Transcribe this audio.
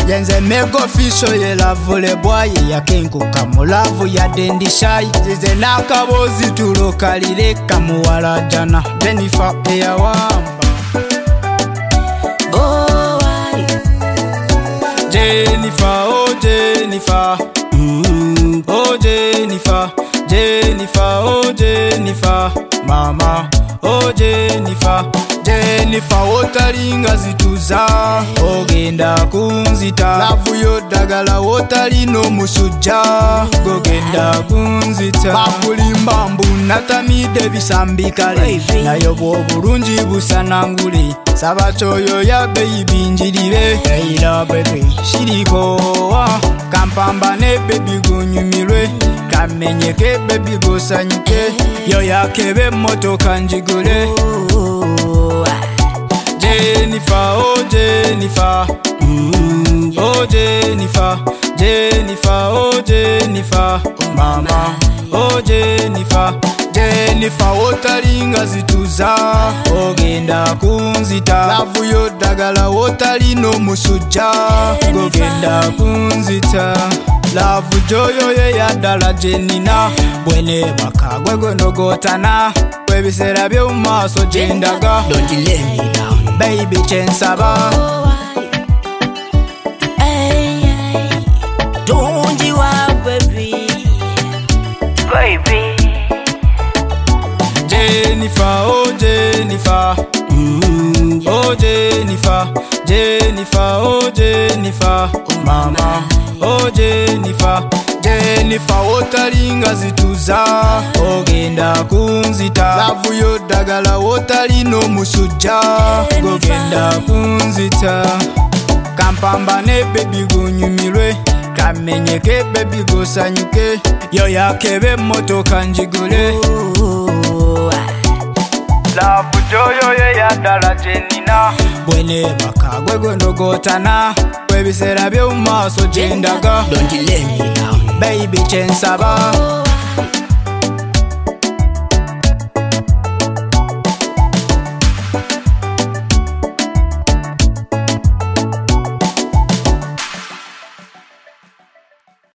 Yenze mego fisho ye lavule boy ya kenku kamulavu ya dendi shy zize nakabozi tulokalire kamuwala jana Jennifer eya wamba Oh why Jennifer oh Jennifer oh Jennifer Jennifer oh Jennifer mama oh Jennifer Jennifer wotalinga zituza ogenda kunzita lavu yodagala wotalino musujja gogenda kunzita bakulimba mbunatamide bisambikale nayo bwobulungi busanangule saba choyo ya baby njiribe eira baby shiriko kampambane baby gunyumirwe kamenyeke baby gosanyike yo yakebe motoka njigule Jennifer oh Jennifer oh Jennifer Jennifer oh Jennifer mama oh Jennifer Jennifer wotalinga zituza ogenda kunzita lavu yodagala wotalino musujja gogenda kunzita lavu joyo ye yadala Jenina bwene bakagwe gonogotana kwebisera byo maso jendaga Don't you let me down baby chensaba Hey don't you want baby Jennifer oh Jennifer oh Jennifer Jennifer oh Jennifer mama oh Jennifer Jennifer wotalinga zituza ogenda kunzita lavu yodagala wotalino musujja gogenda kunzita kampambane baby gunyumirwe kamenyeke baby gosanyuke yo yakebe motoka njigule lavu joyo ye yadala Jenina bwene bakagwe gondogotana kwebisera byo maso jendaga Don't you let me down baby chensaba